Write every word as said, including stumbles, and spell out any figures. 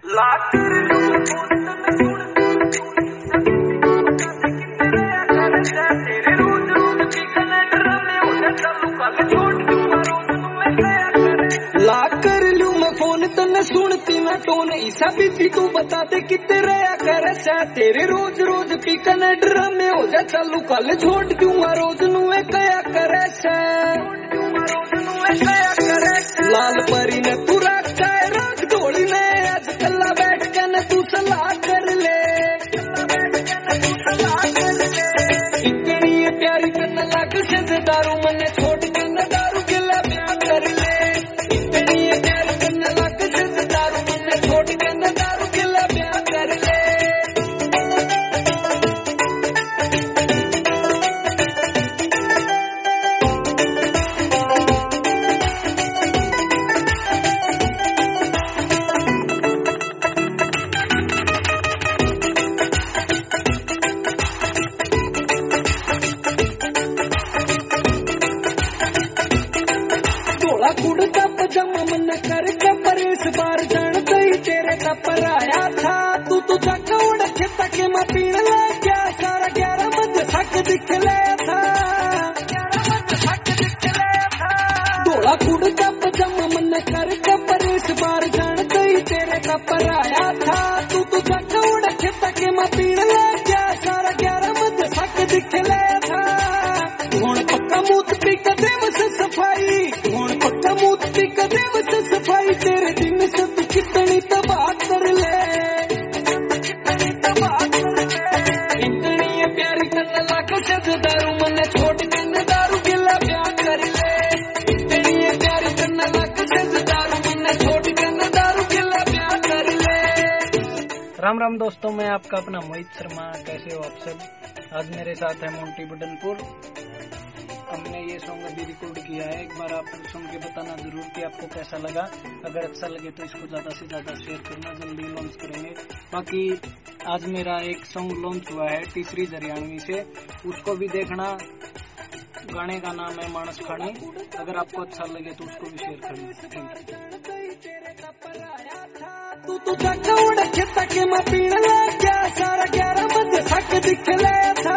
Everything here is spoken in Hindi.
ला कर लू मैं फोन तने सुनती मैं टोन ईसा बीती तू बता दे कितने रहा करे सह तेरे रोज रोज पी कने ड्रामे हो जा चालू कल छोड़ दूंगा रोज नुए कया करे सह लाल परी ने तू रखा है रात ढोली ने आज कल्ला बैठ के न तू सलाह कर ले इतनी प्यारी करने लग से दारू मने छोड़ के न दारू गिला ब्याह कर ले इतनी प्यारी करने लग से दारू मने छोड़ के न दारू गिला ब्याह कर ले कुड़ता पजामा मन कर पर इस बार जानते ही तेरे का पर आया था तू तो चक्का उड़ के तक मैं पीण लग गया सारा ग्यारह बजे थक दिख लिया था धोला कुड़ता पजामा मन कर पर इस बार जानते ही तेरे का पर आया था तू तो चक्का उड़ के तक मैं पीण लग गया सारा ग्यारह बजे थक दिख लिया था हुण पक्का मूत पी कदे बस सफाई हुण पक्का मूत पी कदे बस सफाई तेरे दिन से तू कितनी तबाह कर ले इतनी प्यारी करने लग से दारू मने छोड़ के न दारू गिला ब्याह कर ले इतनी प्यारी करने लग से दारू मने छोड़ के न दारू गिला ब्याह कर ले। राम राम दोस्तों, मैं आपका अपना मोहित शर्मा। कैसे हो आप सब? आज मेरे साथ है मोंटी बदनपुर। हमने ये सॉन्ग अभी रिकॉर्ड किया है, एक बार आप सुन के बताना जरूर कि आपको कैसा लगा। अगर अच्छा लगे तो इसको ज्यादा से ज्यादा शेयर करना, जल्दी लॉन्च करेंगे। बाकी आज मेरा एक सॉन्ग लॉन्च हुआ है तीसरी हरियाणवी से, उसको भी देखना। गाने का नाम है मानस खानी। अगर आपको अच्छा लगे तो उसको भी शेयर करना। तू तो चक्का उड़ के तक मैं पीण लग गया सारा ग्यारह बजे थक दिख लिया था